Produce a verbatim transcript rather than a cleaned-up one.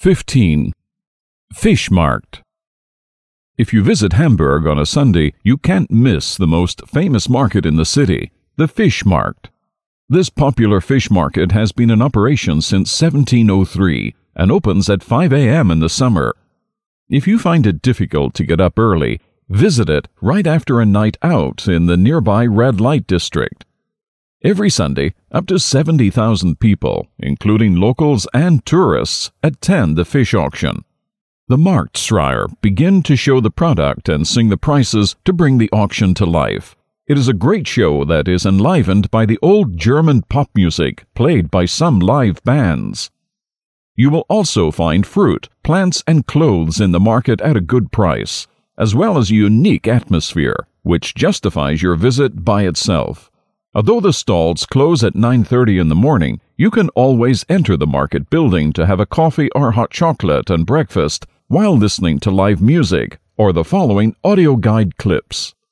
fifteen. Fischmarkt. If you visit Hamburg on a Sunday, you can't miss the most famous market in the city, the Fischmarkt. This popular fish market has been in operation since seventeen oh three and opens at five a.m. in the summer. If you find it difficult to get up early, visit it right after a night out in the nearby red light district. Every Sunday, up to seventy thousand people, including locals and tourists, attend the fish auction. The Marktschreier begin to show the product and sing the prices to bring the auction to life. It is a great show that is enlivened by the old German pop music played by some live bands. You will also find fruit, plants, and clothes in the market at a good price, as well as a unique atmosphere, which justifies your visit by itself. Although the stalls close at nine thirty in the morning, you can always enter the market building to have a coffee or hot chocolate and breakfast while listening to live music or the following audio guide clips.